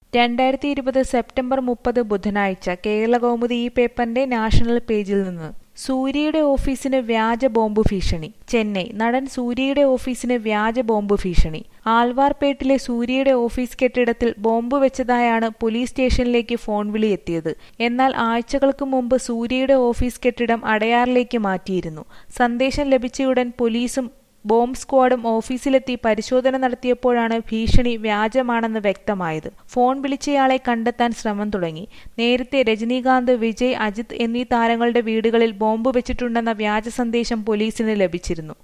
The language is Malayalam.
2020 സെപ്റ്റംബർ 30 ബുധനാഴ്ച കേരളകൗമുദി ഈ പേപ്പറിന്റെ നാഷണൽ പേജിൽ നിന്ന്. സൂര്യയുടെ ഓഫീസിന് വ്യാജ ബോംബ് ഭീഷണി. ചെന്നൈ. നടൻ സൂര്യയുടെ ഓഫീസിന് വ്യാജ ബോംബ് ഭീഷണി. ആൽവാർപേട്ടിലെ സൂര്യയുടെ ഓഫീസ് കെട്ടിടത്തിൽ ബോംബ് വെച്ചതായാണ് പോലീസ് സ്റ്റേഷനിലേക്ക് ഫോൺ വിളി എത്തിയത്. എന്നാൽ ആഴ്ചകൾക്ക് മുമ്പ് സൂര്യയുടെ ഓഫീസ് കെട്ടിടം അടയാറിലേക്ക് മാറ്റിയിരുന്നു. സന്ദേശം ലഭിച്ചയുടൻ പോലീസും ബോംബ് സ്ക്വാഡും ഓഫീസിലെത്തി പരിശോധന നടത്തിയപ്പോഴാണ് ഭീഷണി വ്യാജമാണെന്ന് വ്യക്തമായത്. ഫോൺ വിളിച്ചയാളെ കണ്ടെത്താൻ ശ്രമം തുടങ്ങി. നേരത്തെ രജനീകാന്ത്, വിജയ്, അജിത് എന്നീ താരങ്ങളുടെ വീടുകളിൽ ബോംബ് വെച്ചിട്ടുണ്ടെന്ന വ്യാജ സന്ദേശം പോലീസിന് ലഭിച്ചിരുന്നു.